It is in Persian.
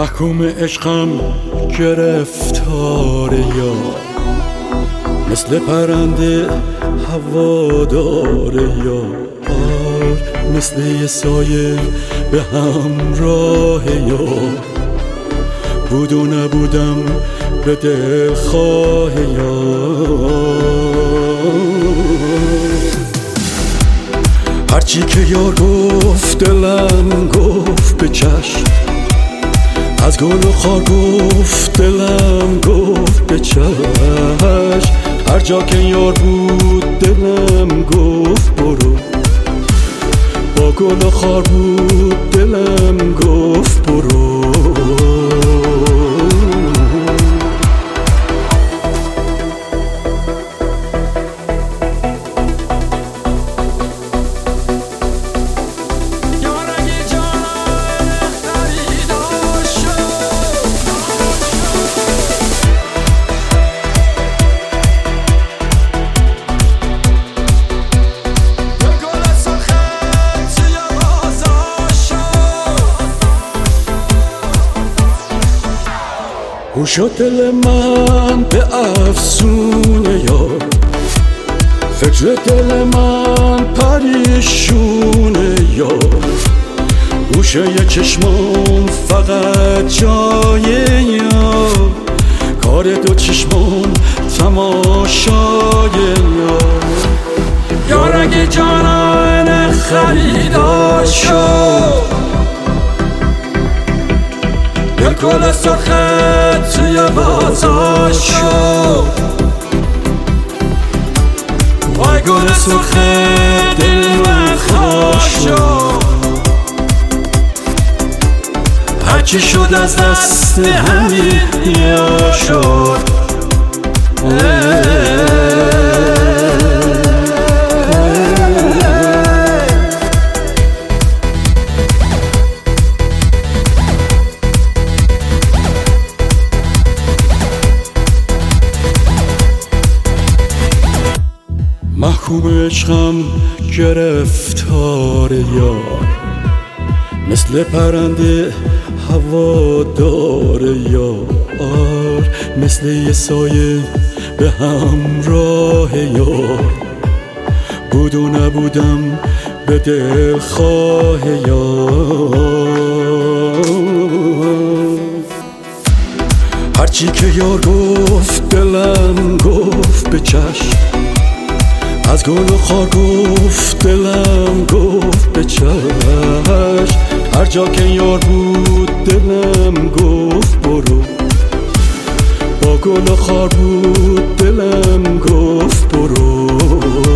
محکوم عشقم گرفتار یار، مثل پرنده هوادار یار، مثل یه سایه به همراه یار، بود و نبودم به دلخواه یار. هرچی که یار گفت دلم گفت به چشم، از گل و خار گفت دلم گفت به چشم، هر جا که یار بود دلم گفت برو، با گل و خار بود دلم گفت برو. گوش دل من به افسونه یار، فکر دل من پریشونه یار، گوشه ی چشمام فقط جای یار، کار دو چشمام تماشای یار. یار اگه جانان خریدار شد، گل سرخت توی بازار شد، وای گل سرخت دل من خواست شد، هرچی شد از دست همین یا شد. محکوم عشقم گرفتار یار، مثل پرنده هوادار یار، مثل یه سایه به همراه یار، بود و نبودم به دلخواه یار. هرچی که یار گفت دلم گفت به چشم، از گل و خار گفت دلم گفت به چشم، هر جا که یار بود دلم گفت برو، با گل و خار بود دلم گفت برو.